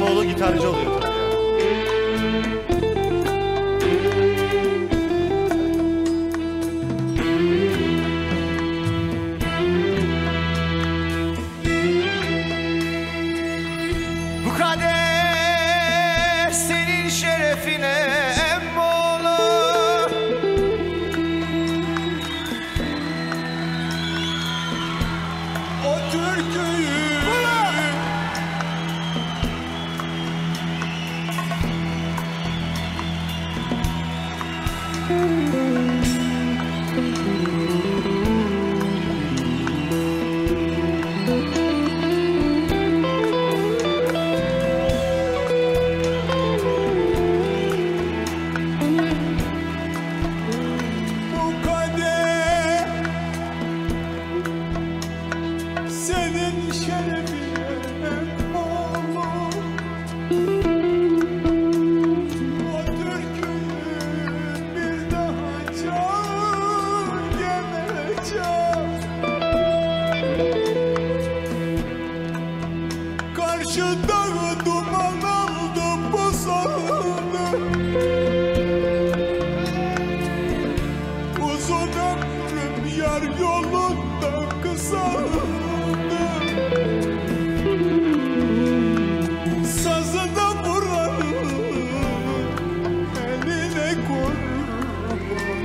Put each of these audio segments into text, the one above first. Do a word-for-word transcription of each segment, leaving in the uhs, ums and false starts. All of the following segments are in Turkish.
Emmoğlu gitarcı oluyor tabii ya. Bu kader senin şerefine Emmoğlu. O türküyü senin şerefine Emmoğlu. O türküyü bir daha çal gene çal. Karşı dağı duman aldı boşaldı. Uzun ömrüm yar yolunda kısaldı. Sazına vuran eline kurban.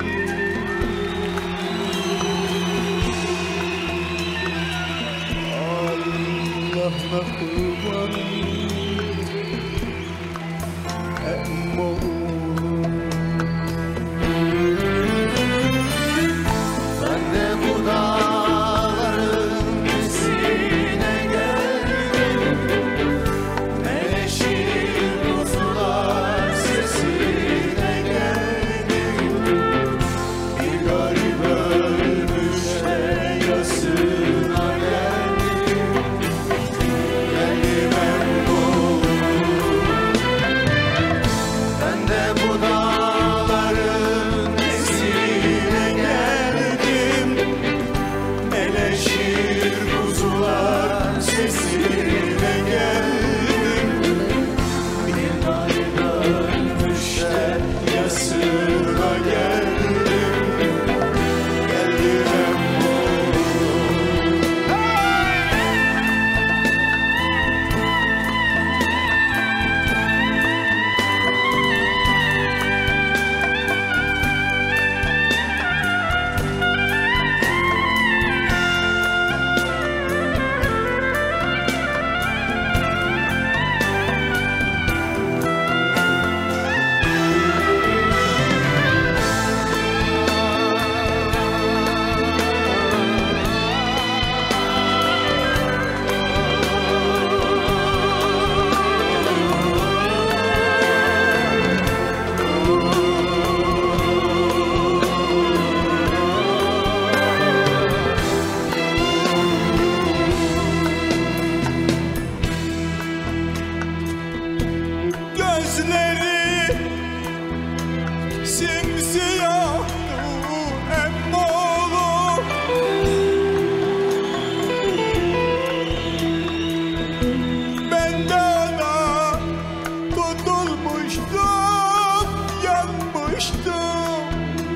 Allah'ına kurban Emmoğlu. Ben de bu dağların nesine geldim. Meleşir kuzular sesine geldim. Bir garip ölmüşe yasına geldim. Geldim Emmoğlu. Ben de bu dağların nesine geldim. Meleşir kuzular sesine geldim. Bir garip ölmüşe yasına geldim. Geldim Emmoğlu. Gözleri simsiyahtı Emmoğlu. Ben de ona tutulmuştum, yanmıştım.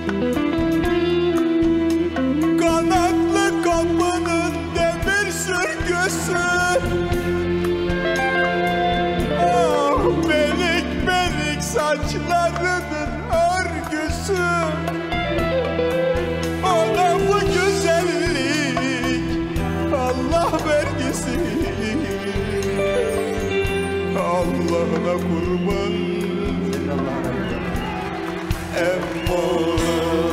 Kanatlı kapının demir sürgüsü. Belik belik saçlarının örgüsü. Ona bu güzellik Allah vergisi. Allah'ına kurban Emmoğlu.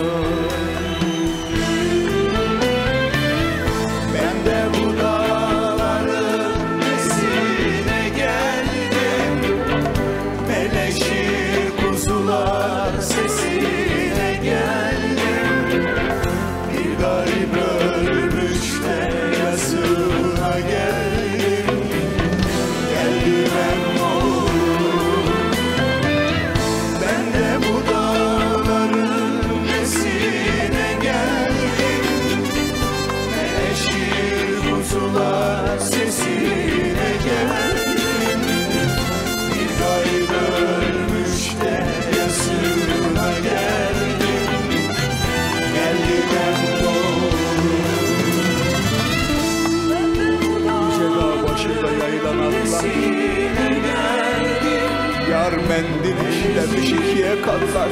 Ben de bu dağların nesine geldim. Meleşir kuzular sesine geldim. Bir garip ölmüş de yasına geldim. Geldim Emmoğlu. Ben de bu dağların şurada yayılan atlar. Yar mendil işlemiş ikiye katlar.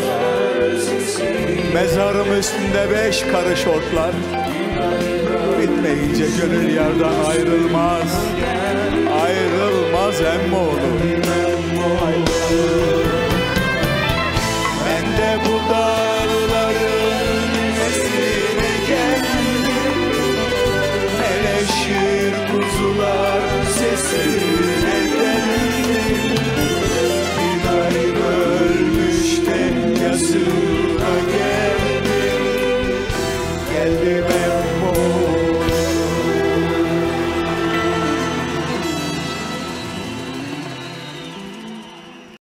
Mezarım üstünde beş karış otlar. Bitmeyince gönül yardan ayrılmaz. Ayrılmaz emmoğlu. Ben de burada